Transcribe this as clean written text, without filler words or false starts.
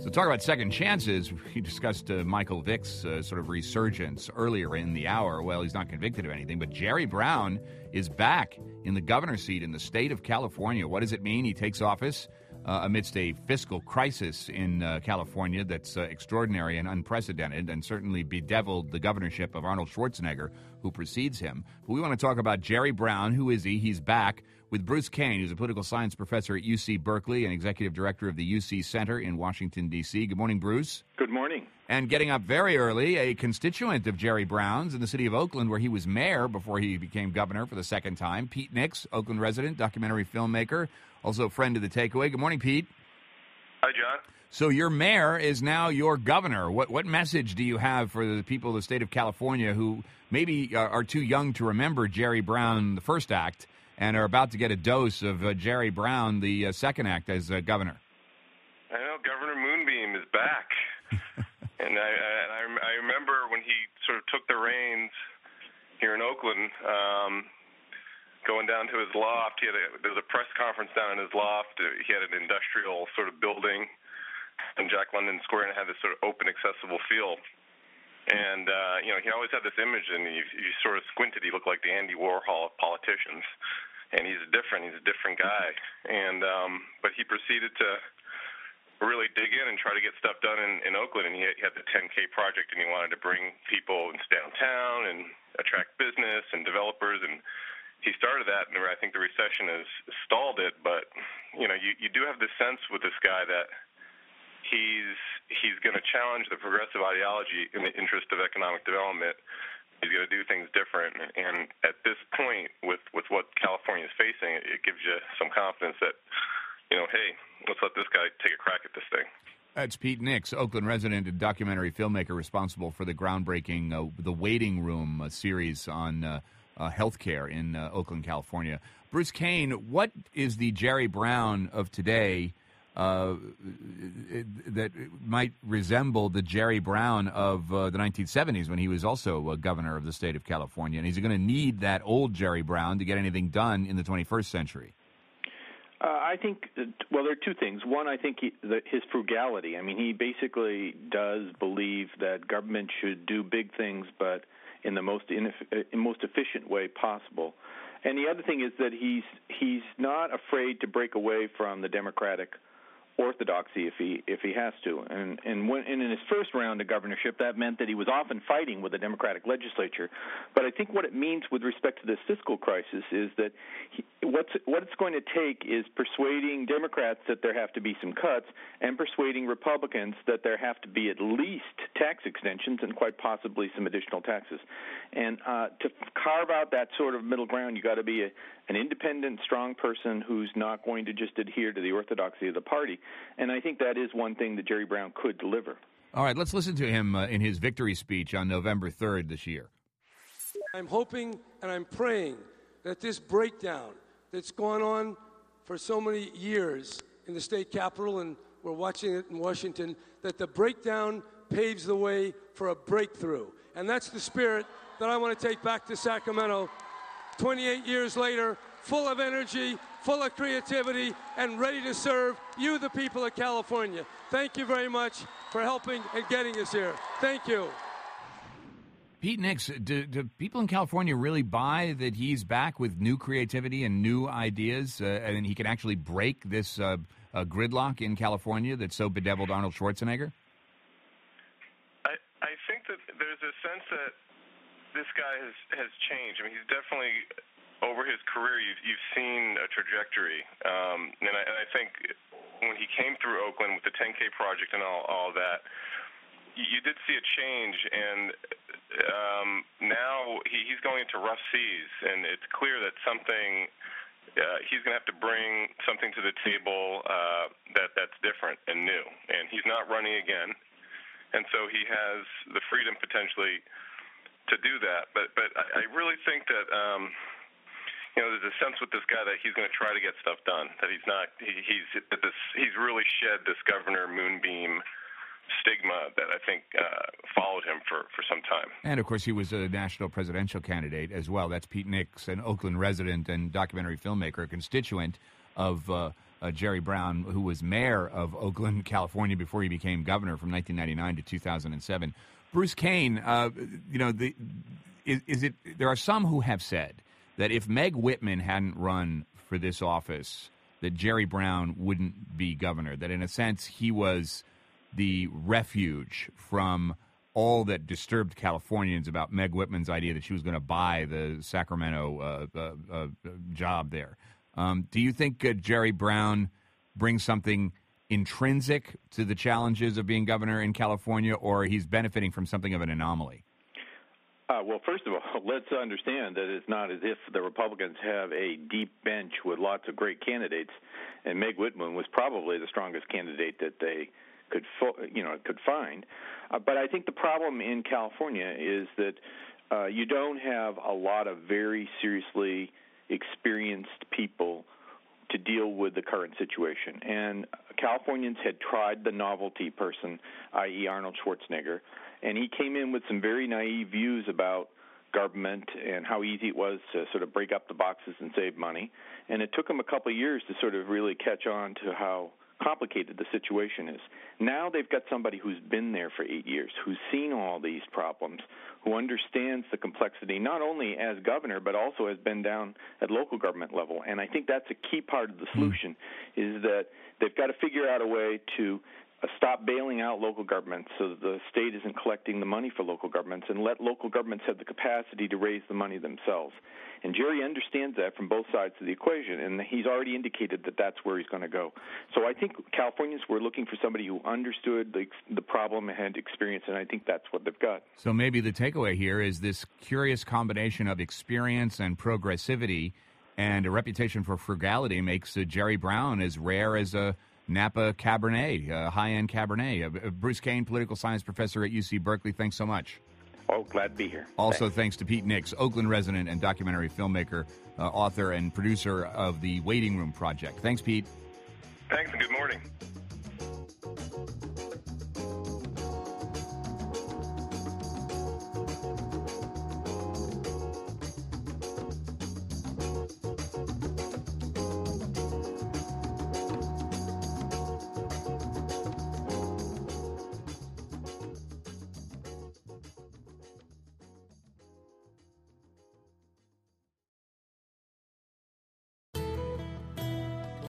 So talk about second chances. We discussed Michael Vick's sort of resurgence earlier in the hour. Well, he's not convicted of anything, but Jerry Brown is back in the governor's seat in the state of California. What does it mean? He takes office amidst a fiscal crisis in California that's extraordinary and unprecedented, and certainly bedeviled the governorship of Arnold Schwarzenegger, who precedes him. But we want to talk about Jerry Brown. Who is he? He's back with Bruce Cain, who's a political science professor at UC Berkeley and executive director of the UC Center in Washington, D.C. Good morning, Bruce. Good morning. And getting up very early, a constituent of Jerry Brown's in the city of Oakland, where he was mayor before he became governor for the second time, Pete Nix, Oakland resident, documentary filmmaker, also a friend of the Takeaway. Good morning, Pete. Hi, John. So your mayor is now your governor. What message do you have for the people of the state of California who maybe are too young to remember Jerry Brown, the first act, and are about to get a dose of Jerry Brown, the second act, as governor? I know Governor Moonbeam is back. And I remember when he sort of took the reins here in Oakland, going down to his loft. There was a press conference down in his loft. He had an industrial sort of building in Jack London Square, and it had this sort of open, accessible feel. And, he always had this image, and you sort of squinted, he looked like the Andy Warhol of politicians. And he's a different guy. And but he proceeded to really dig in and try to get stuff done in Oakland. And he had the 10K project, and he wanted to bring people into downtown and attract business and developers. And he started that, and I think the recession has stalled it. But, you do have this sense with this guy that he's going to challenge the progressive ideology in the interest of economic development. He's going to do things different. And at this point, with what California is facing, it gives you some confidence that, hey, let's let this guy take a crack at this thing. That's Pete Nix, Oakland resident and documentary filmmaker responsible for the groundbreaking The Waiting Room series on healthcare in Oakland, California. Bruce Cain, what is the Jerry Brown of today that might resemble the Jerry Brown of the 1970s when he was also governor of the state of California? And is he going to need that old Jerry Brown to get anything done in the 21st century? I think, there are two things. One, I think his frugality. I mean, he basically does believe that government should do big things, but in the most efficient way possible. And the other thing is that he's not afraid to break away from the Democratic orthodoxy if he has to. And in his first round of governorship, that meant that he was often fighting with the Democratic legislature. But I think what it means with respect to this fiscal crisis is that what it's going to take is persuading Democrats that there have to be some cuts and persuading Republicans that there have to be at least tax extensions and quite possibly some additional taxes. And to carve out that sort of middle ground, you got to be an independent, strong person who's not going to just adhere to the orthodoxy of the party. And I think that is one thing that Jerry Brown could deliver. All right, let's listen to him in his victory speech on November 3rd this year. I'm hoping and I'm praying that this breakdown that's gone on for so many years in the state capitol, and we're watching it in Washington, that the breakdown paves the way for a breakthrough. And that's the spirit that I want to take back to Sacramento 28 years later, full of energy, full of creativity, and ready to serve you, the people of California. Thank you very much for helping and getting us here. Thank you. Pete Nix, do people in California really buy that he's back with new creativity and new ideas, and he can actually break this gridlock in California that so bedeviled Arnold Schwarzenegger? I think that there's a sense that this guy has changed. I mean, he's definitely, over his career, you've seen a trajectory. And I think when he came through Oakland with the 10K project and all that, you did see a change. And now he's going into rough seas, and it's clear that he's going to have to bring something to the table that's different and new. And he's not running again. And so he has the freedom potentially to do that, but I really think that there's a sense with this guy that he's going to try to get stuff done. That he's really shed this Governor Moonbeam stigma that I think followed him for some time. And of course, he was a national presidential candidate as well. That's Pete Nix, an Oakland resident and documentary filmmaker, a constituent of Jerry Brown, who was mayor of Oakland, California, before he became governor from 1999 to 2007. Bruce Kane, there are some who have said that if Meg Whitman hadn't run for this office, that Jerry Brown wouldn't be governor, that in a sense he was the refuge from all that disturbed Californians about Meg Whitman's idea that she was going to buy the Sacramento job there. Do you think Jerry Brown brings something intrinsic to the challenges of being governor in California, or he's benefiting from something of an anomaly? Well, first of all, let's understand that it's not as if the Republicans have a deep bench with lots of great candidates, and Meg Whitman was probably the strongest candidate that they could find. But I think the problem in California is that you don't have a lot of very seriously experienced people to deal with the current situation. And Californians had tried the novelty person, i.e. Arnold Schwarzenegger, and he came in with some very naive views about government and how easy it was to sort of break up the boxes and save money. And it took him a couple of years to sort of really catch on to how complicated the situation is. Now they've got somebody who's been there for 8 years, who's seen all these problems, who understands the complexity, not only as governor, but also has been down at local government level. And I think that's a key part of the solution, is that they've got to figure out a way to stop bailing out local governments so that the state isn't collecting the money for local governments, and let local governments have the capacity to raise the money themselves. And Jerry understands that from both sides of the equation, and he's already indicated that that's where he's going to go. So I think Californians were looking for somebody who understood the problem and had experience, and I think that's what they've got. So maybe the takeaway here is this curious combination of experience and progressivity and a reputation for frugality makes Jerry Brown as rare as a Napa Cabernet, high-end Cabernet. Bruce Kane, political science professor at UC Berkeley, thanks so much. Oh, glad to be here. Also, thanks to Pete Nix, Oakland resident and documentary filmmaker, author, and producer of the Waiting Room Project. Thanks, Pete. Thanks, and good morning.